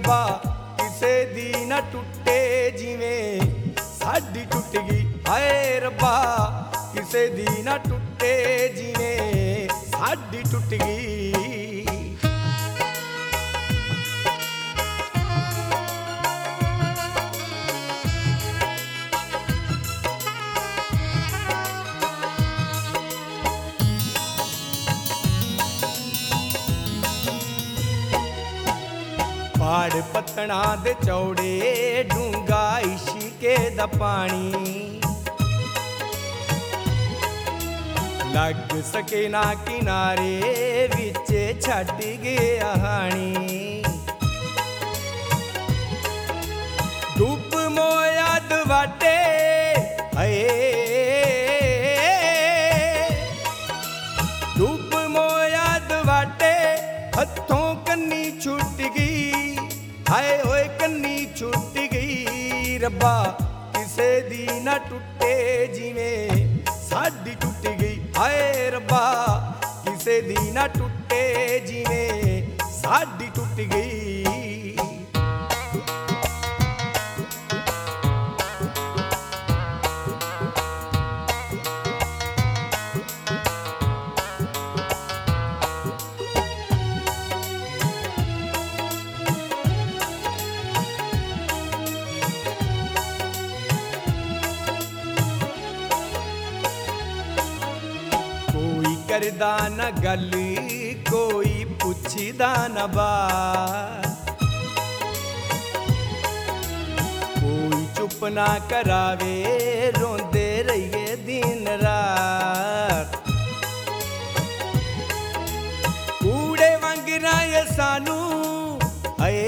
रब्बा किसे दी ना टुटे जिवें साडी टुट गई। हाय रब्बा किसे दी ना टुटे जिवें साडी टुट गई। पहाड़ पत्तणा दे चौड़े डूंगा इश्के दा पानी लग सके ना किनारे विचे छड्ड गया हानी। डूब मोया दवाटे हाय डूब मोया दवाटे हथों कन्नी छुट गई। हाय होए कन्नी छुट गई रब्बा किसे दी ना टुटे जिवें साडी टुट गई। हाय रब्बा किसे दी ना टुटे जिवें साडी टुट गई। करदा न गल कोई पुछदा न बात कोई चुप ना करावे रोंदे रहिए दिन रात। कूड़े वांगरा ये सानू हाय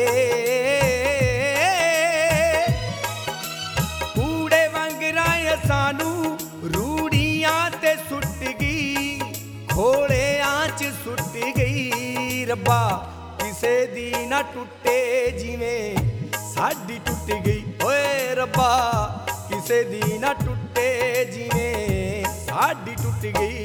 कूड़े वांगरा ये सानू रूड़ियां ते सुट खोले आँच सुट गई रब्बा किसे दी ना टुटे जिवें साडी टुट गई। ओए रब्बा किसे दी ना टुटे जिवें साडी टुट गई।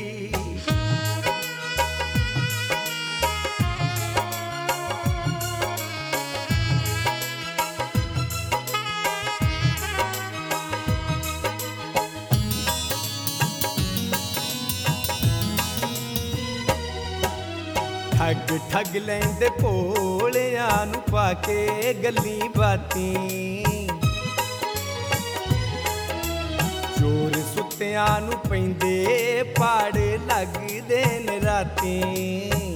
ठग ठग लेंदे भोलियां नू पाके गल्ली बातीं चोर सुत्तियां नू पैंदे पाड़ लगदे न रातीं।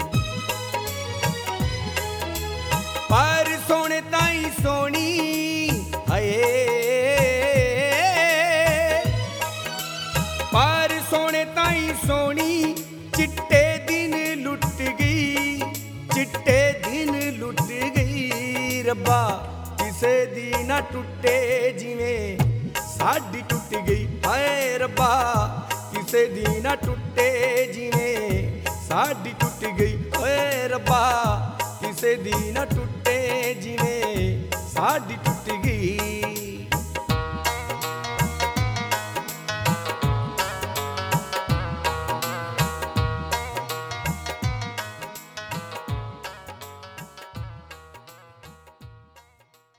पर सोने ताईं सोनी हाय पर सोने ताईं सोनी चिट्टे दिन लुट गई। चिट्टे दिन लुट गई रब्बा किसे दी ना टुटे जिवें साडी टुट गई। हाय रब्बा किसे दी ना टुटे जिवें साडी टुट गई। ओए रब्बा किसे दी ना टुटे जिवें साडी